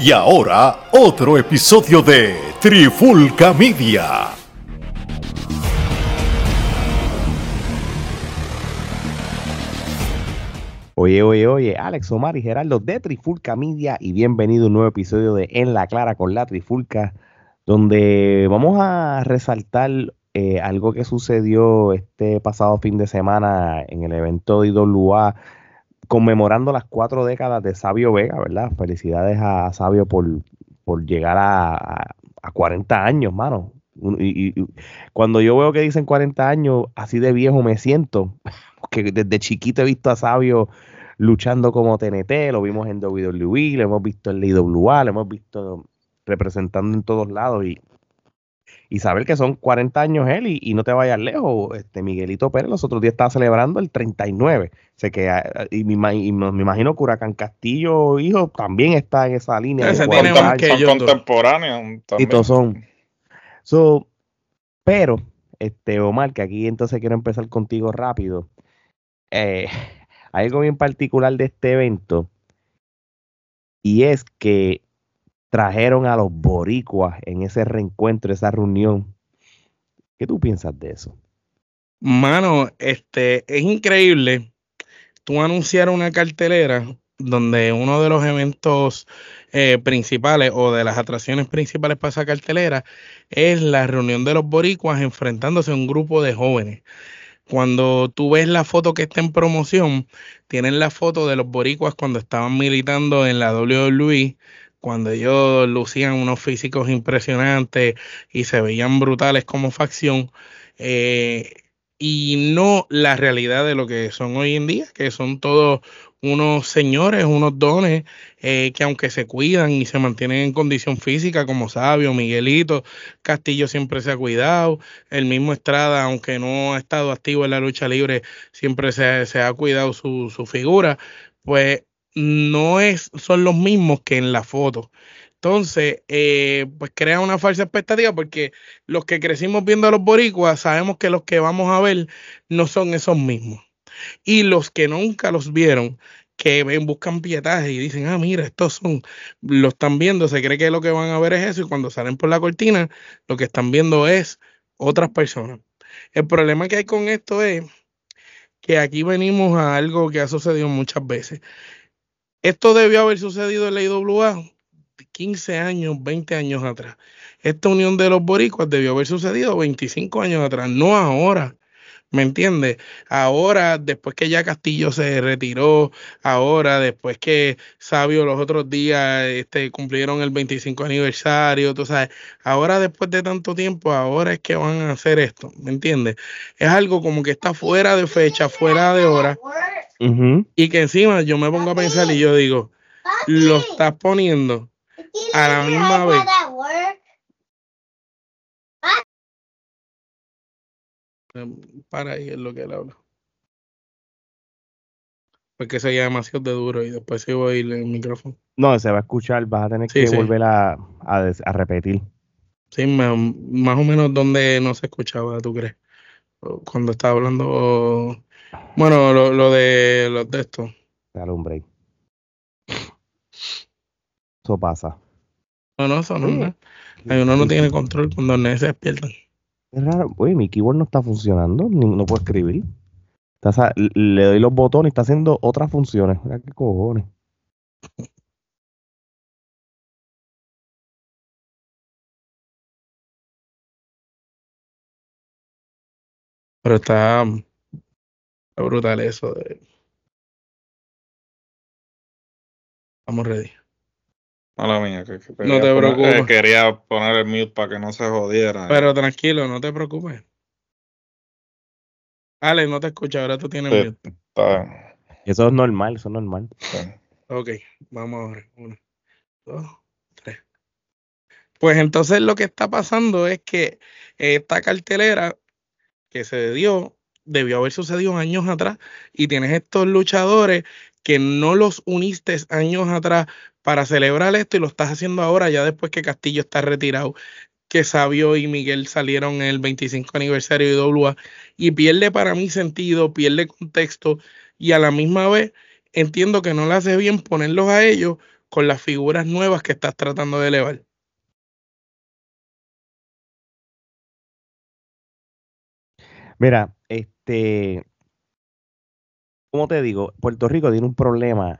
Y ahora, otro episodio de Trifulca Media. Oye, Alex, Omar y Gerardo de Trifulca Media y bienvenido a un nuevo episodio de En la Clara con la Trifulca, donde vamos a resaltar algo que sucedió este pasado fin de semana en el evento de IWA, conmemorando las 4 décadas de Savio Vega, ¿verdad? Felicidades a Savio por llegar a 40 años, mano. Y cuando yo veo que dicen 40 años, así de viejo me siento, porque desde chiquito he visto a Savio luchando como TNT, lo vimos en WWE, lo hemos visto en la IWA, lo hemos visto representando en todos lados y saber que son 40 años él y no te vayas lejos. Miguelito Pérez los otros días estaba celebrando el 39. Sé que, me imagino que Huracán Castillo, hijo, también está en esa línea. Ese tiene más que ellos contemporáneos. Y todos son. Pero, Omar, que aquí entonces quiero empezar contigo rápido. Hay algo bien particular de este evento y es que trajeron a los boricuas en ese reencuentro, esa reunión. ¿Qué tú piensas de eso? Mano, es increíble. Tú anunciar una cartelera donde uno de los eventos principales o de las atracciones principales para esa cartelera es la reunión de los boricuas enfrentándose a un grupo de jóvenes. Cuando tú ves la foto que está en promoción, tienen la foto de los boricuas cuando estaban militando en la WWE, cuando ellos lucían unos físicos impresionantes y se veían brutales como facción, y no la realidad de lo que son hoy en día, que son todos unos señores, unos dones, que aunque se cuidan y se mantienen en condición física, como Savio, Miguelito, Castillo siempre se ha cuidado, el mismo Estrada, aunque no ha estado activo en la lucha libre, siempre se ha cuidado su figura, pues no son los mismos que en la foto. Entonces, pues crea una falsa expectativa porque los que crecimos viendo a los boricuas sabemos que los que vamos a ver no son esos mismos. Y los que nunca los vieron, que buscan pietaje y dicen, mira, estos son, lo están viendo, se cree que lo que van a ver es eso y cuando salen por la cortina, lo que están viendo es otras personas. El problema que hay con esto es que aquí venimos a algo que ha sucedido muchas veces. Esto debió haber sucedido en la IWA 15 años, 20 años atrás. Esta unión de los boricuas debió haber sucedido 25 años atrás, no ahora. ¿Me entiendes? Ahora, después que ya Castillo se retiró, ahora, después que Savio los otros días cumplieron el 25 aniversario, tú sabes, ahora después de tanto tiempo, ahora es que van a hacer esto, ¿me entiendes? Es algo como que está fuera de fecha, fuera de hora, y que encima yo me pongo a pensar y yo digo, lo estás poniendo a la misma vez. Para ahí es lo que él habla. Porque eso ya es demasiado de duro y después se va a ir el micrófono. No, se va a escuchar, vas a tener que volver a repetir. Sí, más o menos donde no se escuchaba, ¿tú crees? Cuando estaba hablando, bueno, lo de los de esto. Dale un break. Eso pasa. No, eso no es nada. Uno no tiene control cuando se despiertan. Es raro. Oye, mi keyboard no está funcionando, no puedo escribir. Le doy los botones y está haciendo otras funciones. Mira qué cojones. Pero está brutal eso. Vamos ready. Mala mía, no te preocupes. Quería poner el mute para que no se jodiera. Pero tranquilo, no te preocupes. Ale, no te escucha, ahora tú tienes mute. Eso es normal, Sí. Ok, vamos ahora. 1, 2, 3. Pues entonces lo que está pasando es que esta cartelera que se debió haber sucedido años atrás y tienes estos luchadores que no los uniste años atrás para celebrar esto y lo estás haciendo ahora ya después que Castillo está retirado, que Savio y Miguel salieron en el 25 aniversario de IWA y pierde para mí sentido, pierde contexto y a la misma vez entiendo que no le hace bien ponerlos a ellos con las figuras nuevas que estás tratando de elevar? Mira, ¿cómo te digo? Puerto Rico tiene un problema,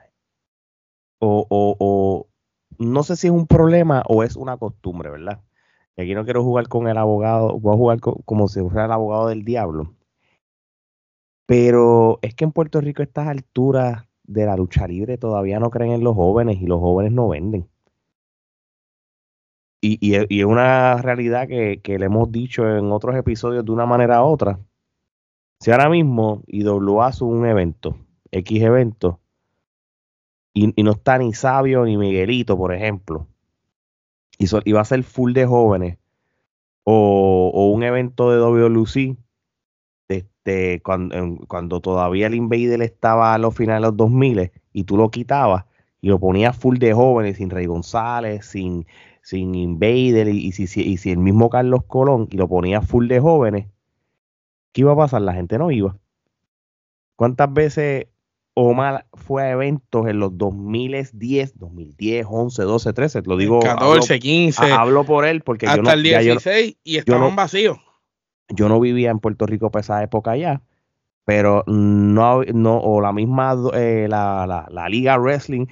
o no sé si es un problema o es una costumbre, ¿verdad? Y aquí no quiero jugar con el abogado, voy a jugar como si fuera el abogado del diablo. Pero es que en Puerto Rico a estas alturas de la lucha libre todavía no creen en los jóvenes y los jóvenes no venden. Y es una realidad que le hemos dicho en otros episodios de una manera u otra. Si ahora mismo IWA hace un evento, X evento, y no está ni Sabio ni Miguelito, por ejemplo, y va a ser full de jóvenes, o un evento de WLC, cuando todavía el Invader estaba a los finales de los 2000 y tú lo quitabas y lo ponías full de jóvenes, sin Rey González, sin Invader y si el mismo Carlos Colón y lo ponías full de jóvenes, ¿qué iba a pasar? La gente no iba. ¿Cuántas veces Omar fue a eventos en los 2010, 11, 12, 13? Lo digo, 14, 15, hablo por él porque hasta el 16 y estaban vacíos. Yo no vivía en Puerto Rico para esa época ya, pero o la misma la Liga Wrestling,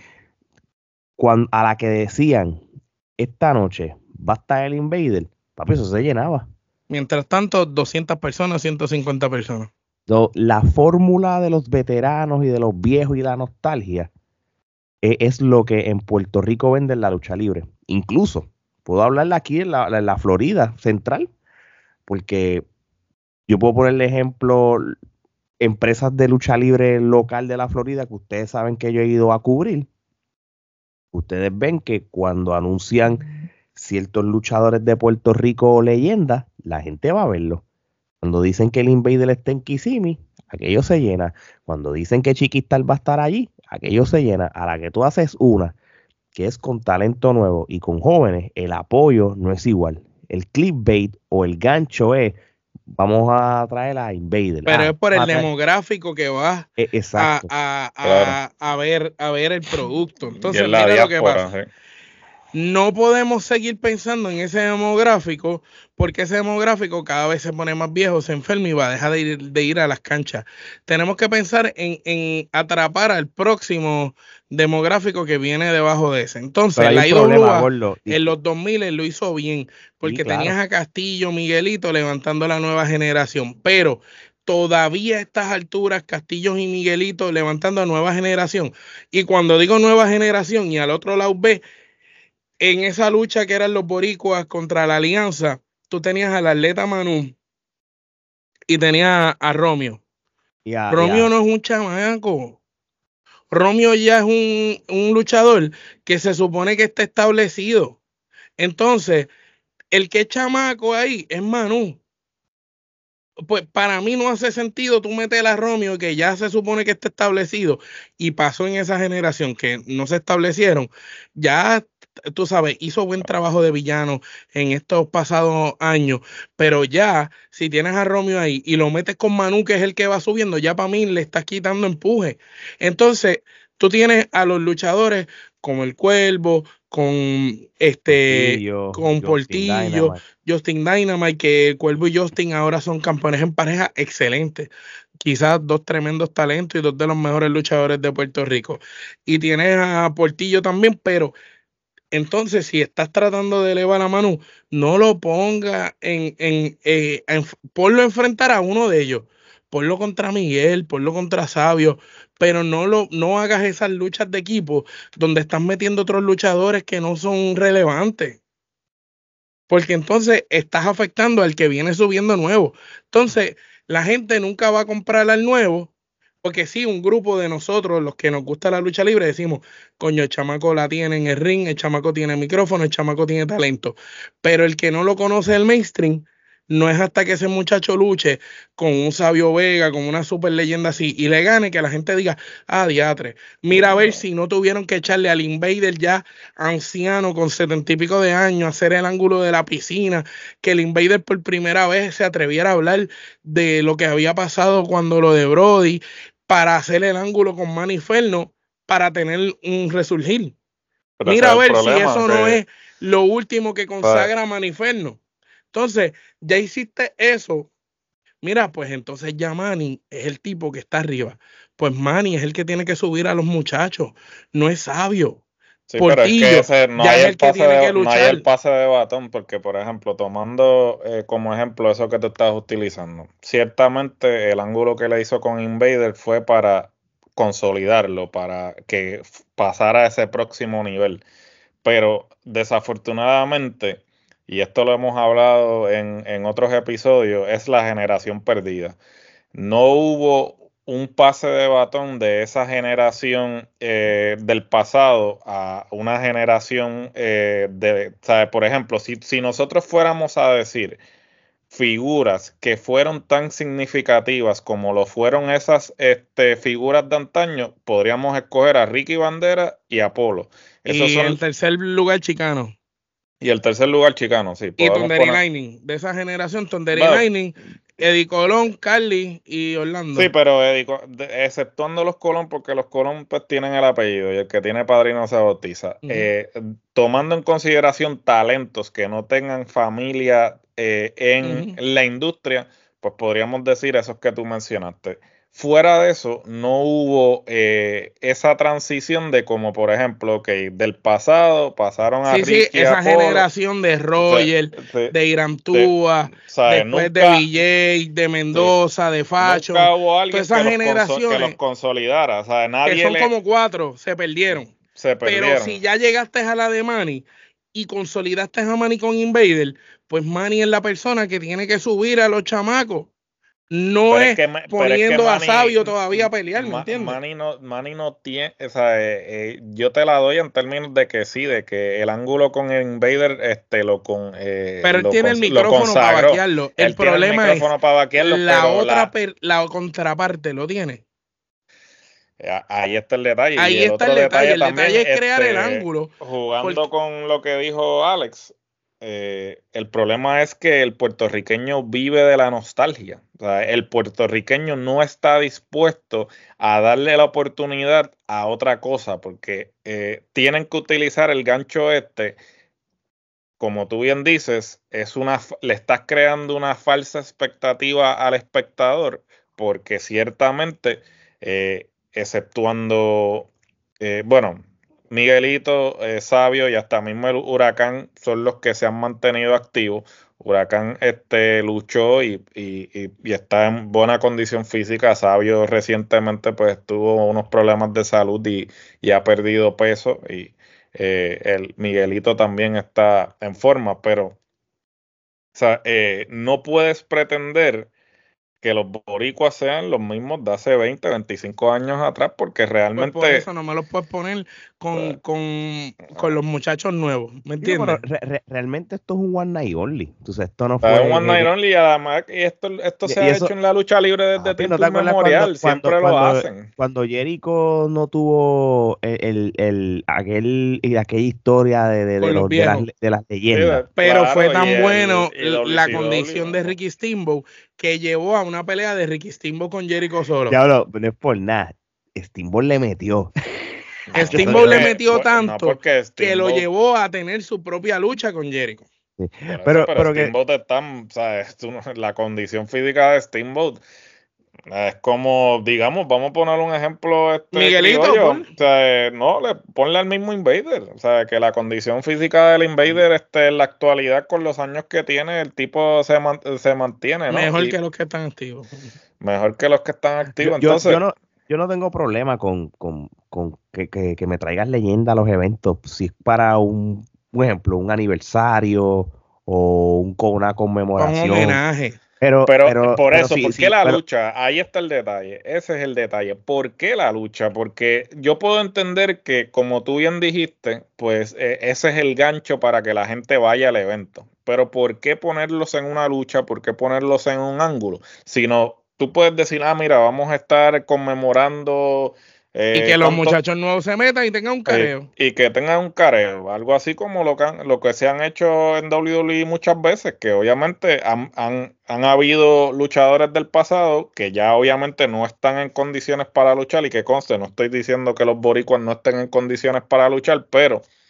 a la que decían esta noche va a estar el Invader, papi, eso se llenaba. Mientras tanto, 200 personas, 150 personas. La fórmula de los veteranos y de los viejos y la nostalgia es lo que en Puerto Rico vende en la lucha libre. Incluso puedo hablarle aquí en la Florida Central, porque yo puedo ponerle ejemplo empresas de lucha libre local de la Florida que ustedes saben que yo he ido a cubrir. Ustedes ven que cuando anuncian ciertos luchadores de Puerto Rico o leyendas, la gente va a verlo. Cuando dicen que el Invader está en Kissimmee, aquello se llena. Cuando dicen que Chiquistal va a estar allí, aquello se llena. A la que tú haces una, que es con talento nuevo y con jóvenes, el apoyo no es igual. El clickbait o el gancho es, vamos a traer a Invader. Pero es por el demográfico que va exacto. a ver el producto. Entonces, mira lo que pasa. Sí. No podemos seguir pensando en ese demográfico, porque ese demográfico cada vez se pone más viejo, se enferma y va a dejar de ir a las canchas. Tenemos que pensar en atrapar al próximo demográfico que viene debajo de ese. Entonces, la IWA en los 2000 lo hizo bien, porque tenías a Castillo, Miguelito levantando la nueva generación, pero todavía a estas alturas, Castillo y Miguelito levantando a nueva generación. Y cuando digo nueva generación y al otro lado ve, en esa lucha que eran los boricuas contra la Alianza, tú tenías al atleta Manu y tenías a Romeo. Romeo no es un chamaco. Romeo ya es un luchador que se supone que está establecido. Entonces, el que es chamaco ahí es Manu. Pues para mí no hace sentido tú meter a Romeo, que ya se supone que está establecido y pasó en esa generación que no se establecieron. Ya tú sabes, hizo buen trabajo de villano en estos pasados años, pero ya si tienes a Romeo ahí y lo metes con Manu, que es el que va subiendo, ya para mí le estás quitando empuje. Entonces, tú tienes a los luchadores como el Cuervo, con Portillo, Justin Dynamite, que el Cuervo y Justin ahora son campeones en pareja excelentes. Quizás dos tremendos talentos y dos de los mejores luchadores de Puerto Rico. Y tienes a Portillo también, pero entonces, si estás tratando de elevar a Manu, no lo ponga ponlo a enfrentar a uno de ellos. Ponlo contra Miguel, ponlo contra Sabio, pero no hagas esas luchas de equipo donde estás metiendo otros luchadores que no son relevantes. Porque entonces estás afectando al que viene subiendo nuevo. Entonces, la gente nunca va a comprar al nuevo. Porque sí, un grupo de nosotros, los que nos gusta la lucha libre, decimos, coño, el chamaco la tiene en el ring, el chamaco tiene micrófono, el chamaco tiene talento. Pero el que no lo conoce el mainstream, no es hasta que ese muchacho luche con un Sabio Vega, con una super leyenda así, y le gane, que la gente diga, ah, diatre, mira a ver si no tuvieron que echarle al Invader ya anciano con 70 y pico de años, hacer el ángulo de la piscina, que el Invader por primera vez se atreviera a hablar de lo que había pasado cuando lo de Brody, para hacer el ángulo con Manny Inferno, para tener un resurgir. Pero Mira ese a es el ver si problema, eso no que es lo último que consagra a Maniferno. Entonces, ya hiciste eso. Mira, pues entonces ya Manny es el tipo que está arriba. Pues Manny es el que tiene que subir a los muchachos. No es Sabio. sí, pero es que Portillo ese no ya hay es el el que pase tiene que no hay luchar. el pase de batón, porque por ejemplo, tomando como ejemplo eso que tú estás utilizando, ciertamente el ángulo que le hizo con Invader fue para consolidarlo, para que pasara a ese próximo nivel. Pero desafortunadamente, y esto lo hemos hablado en otros episodios, es la generación perdida. No hubo un pase de batón de esa generación del pasado a una generación ¿sabe? Por ejemplo, si nosotros fuéramos a decir figuras que fueron tan significativas como lo fueron esas figuras de antaño, podríamos escoger a Ricky Bandera y Apolo. Esos Y en son, tercer lugar, Chicano. y el tercer lugar, Chicano, sí, Y podemos Thundering poner. Lightning. De esa generación, Thundering Bueno, Lightning, Eddie Colón, Carly y sí, Orlando. pero exceptuando los Colón, porque los Colón pues tienen el apellido y el que tiene padrino se bautiza. Tomando en consideración talentos que no tengan familia en la industria, pues podríamos decir esos que tú mencionaste. Fuera de eso, no hubo esa transición de como, por ejemplo, que del pasado pasaron a Sí, sí, Ricky, a esa Apolo. generación de Se, Roger, se, de Irán se, Túa, ¿sabes? después de Nunca, BJ, de sí, Mendoza, de Fashion, nunca hubo todas alguien esas que los generaciones consolidara. O sea, que nadie son como 4, se perdieron. se Pero perdieron. si ya llegaste a la de Manny y consolidaste a Manny con Invader, pues Manny es la persona que tiene que subir a los chamacos. No Pero es es que, poniendo a Sabio todavía a pelear, ¿me entiendes? Manny no tiene, o sea, yo te la doy en términos de que sí, de que el ángulo con el Invader Pero él tiene el lo micrófono para consagró. vaquearlo. El Él tiene el problema es micrófono para vaquearlo, la pero otra, la contraparte lo tiene. ahí está el detalle. Y Ahí el está otro el detalle. detalle El también, detalle es crear el ángulo. jugando Porque, con lo que dijo Alex, el problema es que el puertorriqueño vive de la nostalgia. O sea, el puertorriqueño no está dispuesto a darle la oportunidad a otra cosa, porque tienen que utilizar el gancho como tú bien dices, le estás creando una falsa expectativa al espectador, porque ciertamente, exceptuando, bueno, Miguelito, Sabio y hasta mismo el Huracán son los que se han mantenido activos. Huracán luchó y está en buena condición física. Sabio recientemente pues tuvo unos problemas de salud y ha perdido peso el Miguelito también está en forma, pero o sea, no puedes pretender que los boricuas sean los mismos de hace 20, 25 años atrás, porque pues por realmente eso no me lo puedes poner eh, con los muchachos nuevos. ¿Me Digo, pero entiendes? realmente esto es un one night only. Entonces, esto no es un fue. one night only y además que esto se Y ha hecho eso, en la lucha libre desde papi, ¿no tiempo te acuerdas inmemorial, siempre lo hacen. cuando Jericho no tuvo aquella historia Con los viejos. de las Sí, leyendas? Pero fue claro, tan bueno y la condición de WCW. Ricky Steamboat que llevó a una pelea de Ricky Steamboat con Jericho solo. Diablo, no es por nada. Steamboat le metió. No, Steamboat le metió no tanto porque que lo Steamboat. llevó a tener su propia lucha con Jericho. Sí. Por eso, pero Pero que, Steamboat está, o sea, la condición física de Steamboat es como, digamos, vamos a poner un ejemplo Miguelito, criollo, o Paul. sea, no, ponle al mismo Invader, o sea, que la condición física del Invader en la actualidad con los años que tiene, el tipo se mantiene, ¿no? Mejor Y que los que están activos. mejor que los que están yo, activos, yo, entonces, yo no tengo problema con que me traigas leyenda a los eventos. Si es para un ejemplo, un aniversario o una Con conmemoración. homenaje. pero por eso, sí, ¿por qué sí, la lucha? Ahí está el detalle, ese es el detalle. ¿Por qué la lucha? Porque yo puedo entender que, como tú bien dijiste, pues ese es el gancho para que la gente vaya al evento. Pero ¿por qué ponerlos en una lucha? ¿Por qué ponerlos en un ángulo? Sino, tú puedes decir, mira, vamos a estar conmemorando Y que los tantos muchachos nuevos se metan y tengan un careo. y que tengan un careo, algo así como lo que se han hecho en WWE muchas veces, que obviamente han habido luchadores del pasado que ya obviamente no están en condiciones para luchar, y que conste, no estoy diciendo que los boricuas no estén en condiciones para luchar, pero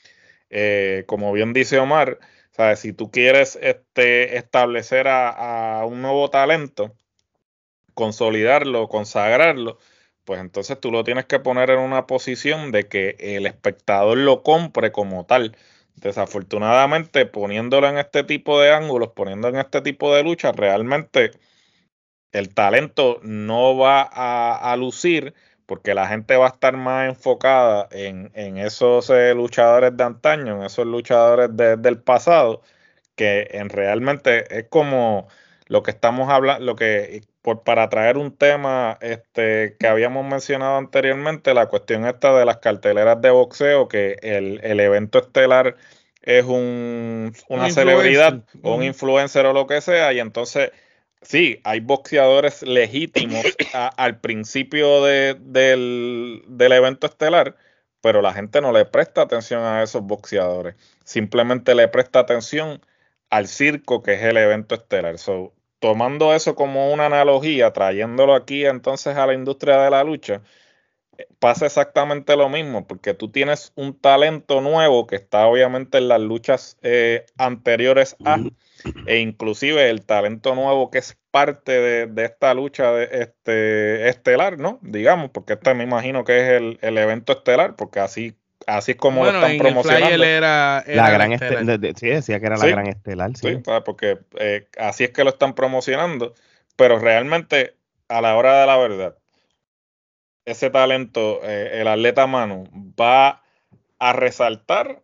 como bien dice Omar, ¿sabes? Si tú quieres establecer a un nuevo talento, consolidarlo, consagrarlo, pues entonces tú lo tienes que poner en una posición de que el espectador lo compre como tal. Desafortunadamente, poniéndolo en este tipo de ángulos, poniendo en este tipo de luchas, realmente el talento no va a lucir porque la gente va a estar más enfocada en esos luchadores de antaño, en esos luchadores del pasado, que en realmente es como lo que estamos hablando, para traer un tema que habíamos mencionado anteriormente, la cuestión esta de las carteleras de boxeo, que el evento estelar es una celebridad o un influencer o lo que sea, y entonces sí, hay boxeadores legítimos al principio del evento estelar, pero la gente no le presta atención a esos boxeadores, simplemente le presta atención al circo que es el evento estelar. So, tomando eso como una analogía, trayéndolo aquí entonces a la industria de la lucha, pasa exactamente lo mismo, porque tú tienes un talento nuevo que está obviamente en las luchas anteriores e inclusive el talento nuevo que es parte de esta lucha estelar, ¿no? Digamos, porque me imagino que es el evento estelar, porque así es como lo están promocionando. Era la gran estelar. Sí, decía que era la gran estelar, sí. Sí, porque así es que lo están promocionando, pero realmente a la hora de la verdad, ese talento, el atleta Manu, ¿va a resaltar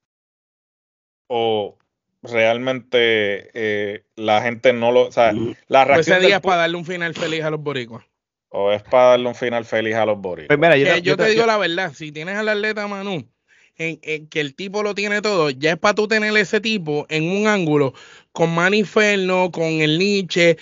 o realmente la gente no lo... O sea, la reacción ese día es para darle un final feliz a los boricuas. ¿O es para darle un final feliz a los boricuas? Pues mira, yo te digo la verdad, si tienes al atleta Manu, en que el tipo lo tiene todo, ya es para tú tener ese tipo en un ángulo con Manny Inferno, con el Nietzsche,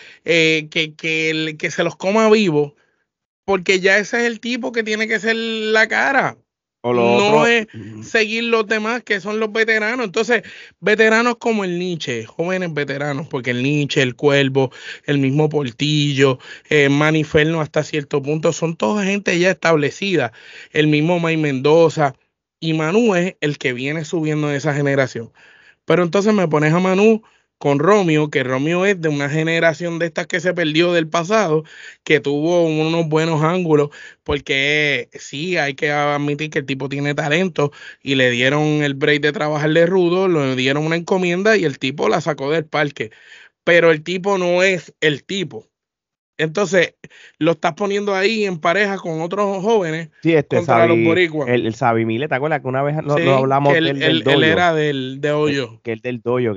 que se los coma vivo, porque ya ese es el tipo que tiene que ser la cara. No es seguir los demás que son los veteranos. Entonces, veteranos como el Nietzsche, jóvenes veteranos, porque el Nietzsche, el Cuervo, el mismo Portillo, Manny Inferno hasta cierto punto, son toda gente ya establecida. El mismo May Mendoza. Y Manu es el que viene subiendo de esa generación. Pero entonces me pones a Manu con Romeo, que Romeo es de una generación de estas que se perdió del pasado, que tuvo unos buenos ángulos, porque sí, hay que admitir que el tipo tiene talento y le dieron el break de trabajar de rudo, le dieron una encomienda y el tipo la sacó del parque. Pero el tipo no es el tipo. Entonces, lo estás poniendo ahí en pareja con otros jóvenes contra los boricuas. El Sabi Mile, ¿te acuerdas que una vez no hablamos del dojo? Él era del hoyo. Que el del dojo,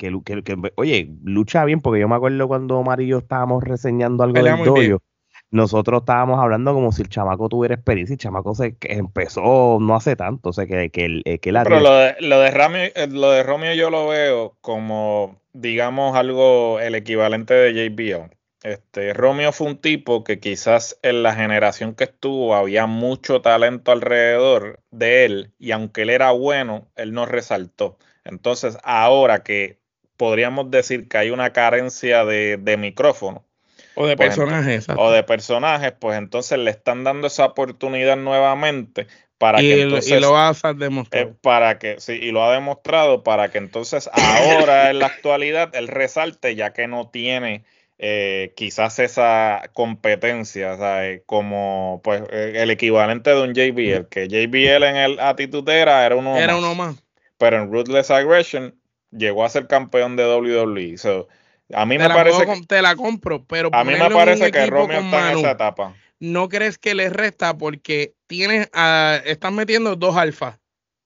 oye, lucha bien, porque yo me acuerdo cuando Omar y yo estábamos reseñando algo del dojo. Nosotros estábamos hablando como si el chamaco tuviera experiencia, y el chamaco que empezó no hace tanto, o sea, Pero lo de Romeo yo lo veo como, digamos, algo, el equivalente de JBL. Romeo fue un tipo que quizás en la generación que estuvo había mucho talento alrededor de él y aunque él era bueno, él no resaltó. Entonces, ahora que podríamos decir que hay una carencia de micrófono, o de personajes, pues entonces le están dando esa oportunidad nuevamente para y que entonces y lo has demostrado. Y lo ha demostrado para que entonces ahora en la actualidad él resalte, ya que no tiene quizás esa competencia, ¿sabes? Como pues el equivalente de un JBL, que JBL en el Attitude Era era uno más, pero en Ruthless Aggression llegó a ser campeón de WWE. So, a mí me parece te la compro, pero a mí me parece que Romeo está en esa etapa. ¿No crees que le resta porque están metiendo dos alfas?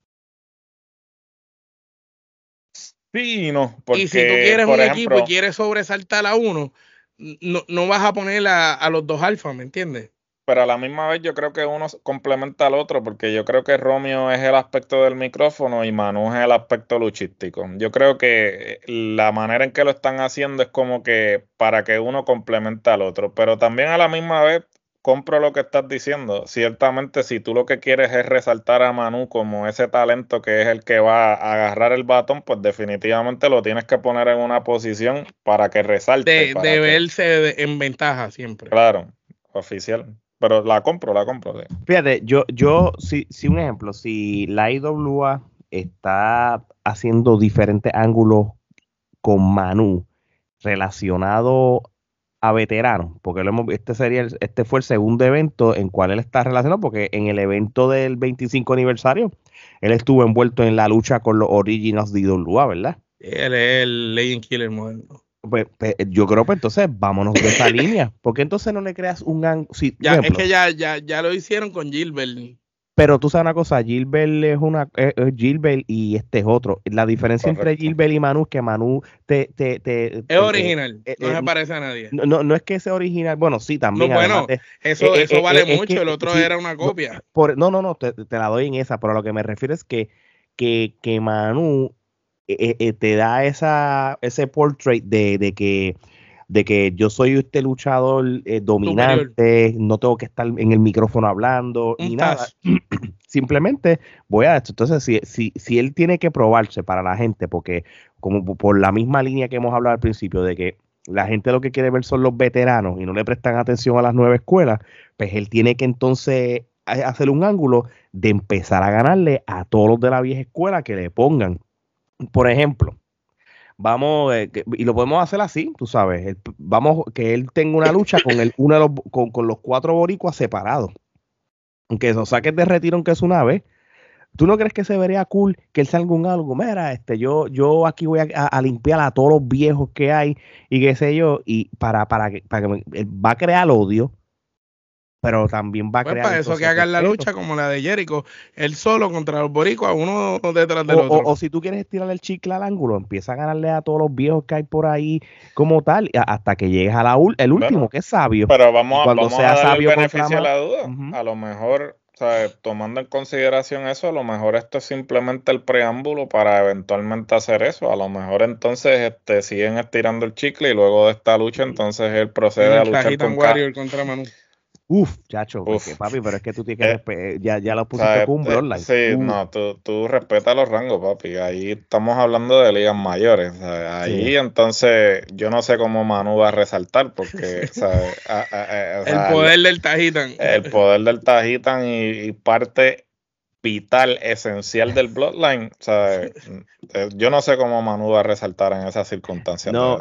Sí, no, porque, y si tú quieres un equipo y quieres sobresaltar a uno, no vas a poner a los dos alfas, ¿me entiendes? Pero a la misma vez yo creo que uno complementa al otro, porque yo creo que Romeo es el aspecto del micrófono y Manu es el aspecto luchístico. Yo creo que la manera en que lo están haciendo es como que para que uno complemente al otro, pero también a la misma vez compro lo que estás diciendo. Ciertamente, si tú lo que quieres es resaltar a Manu como ese talento que es el que va a agarrar el batón, pues definitivamente lo tienes que poner en una posición para que resalte. De verse en ventaja siempre. Claro, oficial. Pero la compro. Sí. Fíjate, sí, un ejemplo, si la IWA está haciendo diferentes ángulos con Manu relacionado a veteranos, porque este fue el segundo evento en cual él está relacionado, porque en el evento del 25 aniversario, él estuvo envuelto en la lucha con los Originals de IWA, ¿verdad? Él es el Legend Killer moderno. Pues, yo creo que entonces vámonos de esa línea, porque entonces no le creas un ángulo. Sí, es que ya lo hicieron con Gilbert. Pero tú sabes una cosa, Gilbert es Gilbert y este es otro. La diferencia entre Gilbert y Manu es que Manu es original, no se parece a nadie. No es que sea original, bueno, sí, también. No, bueno, eso vale mucho, el otro sí, era una copia. No, te la doy en esa, pero a lo que me refiero es que Manu te da ese portrait de que yo soy este luchador dominante, no tengo que estar en el micrófono hablando ni nada. Simplemente voy a esto. Entonces, si él tiene que probarse para la gente, porque como por la misma línea que hemos hablado al principio, de que la gente lo que quiere ver son los veteranos y no le prestan atención a las nuevas escuelas, pues él tiene que entonces hacer un ángulo de empezar a ganarle a todos los de la vieja escuela que le pongan. Por ejemplo, vamos, y lo podemos hacer así, tú sabes, vamos, que él tenga una lucha con los 4 boricuas separados. Aunque eso saques de retiro, aunque es una vez. ¿Tú no crees que se vería cool que él salga un algo? Mira, yo aquí voy a limpiar a todos los viejos que hay y qué sé yo, y para que va a crear odio, pero también va a crear... Para eso que hagan la lucha como la de Jericho, él solo contra los boricuas, uno detrás del otro. O si tú quieres estirar el chicle al ángulo, empieza a ganarle a todos los viejos que hay por ahí como tal, hasta que llegues a el último, que es Sabio. Pero vamos a dar el beneficio de la duda. A lo mejor, tomando en consideración eso, a lo mejor esto es simplemente el preámbulo para eventualmente hacer eso. A lo mejor entonces siguen estirando el chicle y luego de esta lucha entonces él procede a luchar con Warrior contra Manu. Chacho, porque, papi, pero es que tú tienes que ya lo pusiste con un Bloodline. Sí, no, tú respetas los rangos, papi. Ahí estamos hablando de ligas mayores. Ahí entonces yo no sé cómo Manu va a resaltar porque el poder del Tajitan. El poder del Tajitan y parte vital, esencial del Bloodline. Yo no sé cómo Manu va a resaltar en esas circunstancias. No,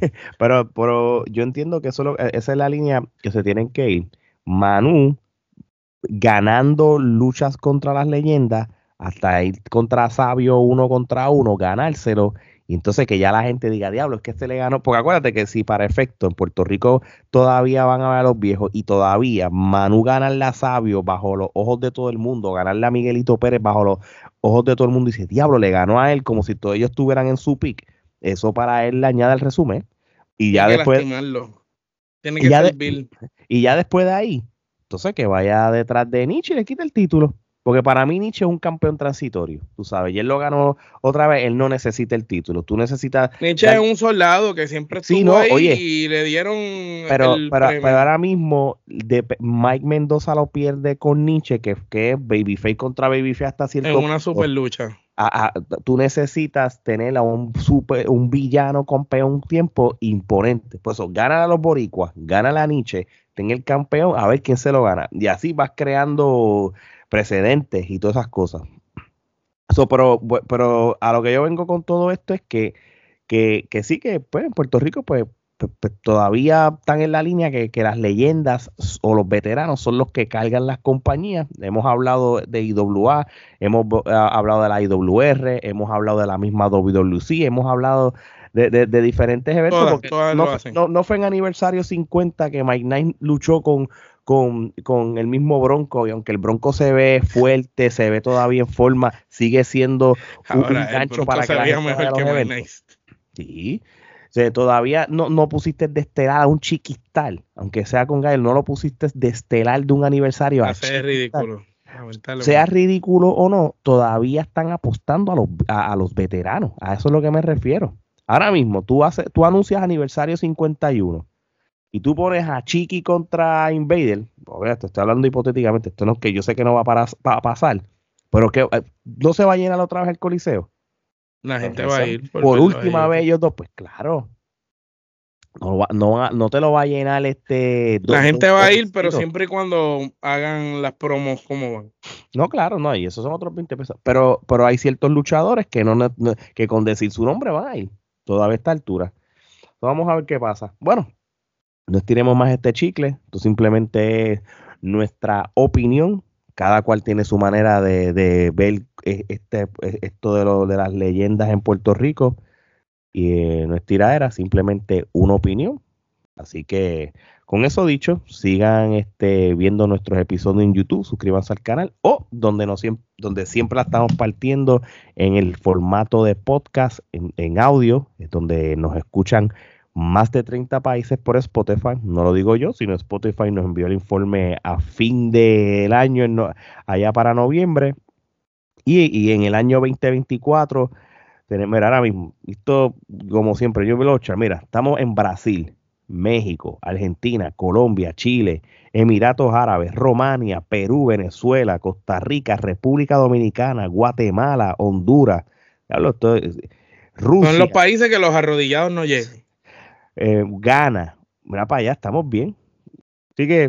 pero yo entiendo que esa es la línea que se tienen que ir. Manu ganando luchas contra las leyendas hasta ir contra Sabio 1 contra 1, ganárselo, y entonces que ya la gente diga, diablo, es que le ganó, porque acuérdate que si para efecto en Puerto Rico todavía van a ver a los viejos y todavía Manu ganarle a Sabio bajo los ojos de todo el mundo, ganarle a Miguelito Pérez bajo los ojos de todo el mundo, y dice, diablo, le ganó a él como si todos ellos estuvieran en su pick, eso para él le añade el resumen, y ya después... Tiene que ser Bill. Y ya después de ahí, entonces que vaya detrás de Nietzsche y le quita el título. Porque para mí Nietzsche es un campeón transitorio, tú sabes, y él lo ganó otra vez, él no necesita el título. Tú necesitas... Nietzsche es un soldado que siempre estuvo ahí y le dieron pero ahora mismo Mike Mendoza lo pierde con Nietzsche, que es Babyface contra Babyface hasta cierto punto. En una super lucha. Tú necesitas tener a un villano campeón un tiempo imponente. Pues eso, gana a los boricuas, gana a Nietzsche, ten el campeón, a ver quién se lo gana. Y así vas creando precedentes y todas esas cosas. Pero a lo que yo vengo con todo esto es que sí que pues en Puerto Rico pues todavía están en la línea que las leyendas o los veteranos son los que cargan las compañías. Hemos hablado de IWA, hemos hablado de la IWR, hemos hablado de la misma WWC, hemos hablado de diferentes eventos. Todas no fue en aniversario 50 que Mike Knight luchó con el mismo Bronco, y aunque el Bronco se ve fuerte, se ve todavía en forma, sigue siendo un gancho para que la gente vaya a los eventos. Sí. O sea, todavía no pusiste de estelar a un chiquistal, aunque sea con Gael, no lo pusiste de estelar de un aniversario. Es ridículo. Sea ridículo o no, todavía están apostando a los veteranos. A eso es lo que me refiero. Ahora mismo, tú anuncias aniversario 51 y tú pones a Chiqui contra Invader. Te estoy hablando hipotéticamente, esto no es que yo sé que no va a pasar, pero que no se va a llenar otra vez el Coliseo. La gente va a ir. Por última vez ellos dos, pues claro. no te lo va a llenar La gente va a ir, pero $2. siempre y cuando hagan las promos como van. No, claro, no, y esos son otros 20 pesos. Pero hay ciertos luchadores que que con decir su nombre van a ir, todavía a esta altura. Vamos a ver qué pasa. Bueno, no estiremos más este chicle, esto simplemente es nuestra opinión. Cada cual tiene su manera de ver esto de las leyendas en Puerto Rico. Y no es tiradera, simplemente una opinión. Así que con eso dicho, sigan viendo nuestros episodios en YouTube, suscríbanse al canal o donde siempre la estamos partiendo en el formato de podcast en audio, es donde nos escuchan más de 30 países por Spotify. No lo digo yo, sino Spotify nos envió el informe a fin del año, allá para noviembre. Y en el año 2024, mira, ahora mismo, esto como siempre, yo me lo echo, mira, estamos en Brasil, México, Argentina, Colombia, Chile, Emiratos Árabes, Romania, Perú, Venezuela, Costa Rica, República Dominicana, Guatemala, Honduras, Son los Rusia, países que los arrodillados no llegan. Ghana, mira para allá, estamos bien. Así que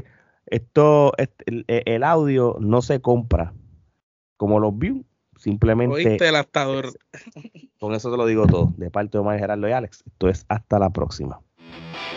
el audio no se compra como los views, simplemente Oíste el astador. con eso te lo digo todo. De parte de Omar, Gerardo y Alex, esto es hasta la próxima.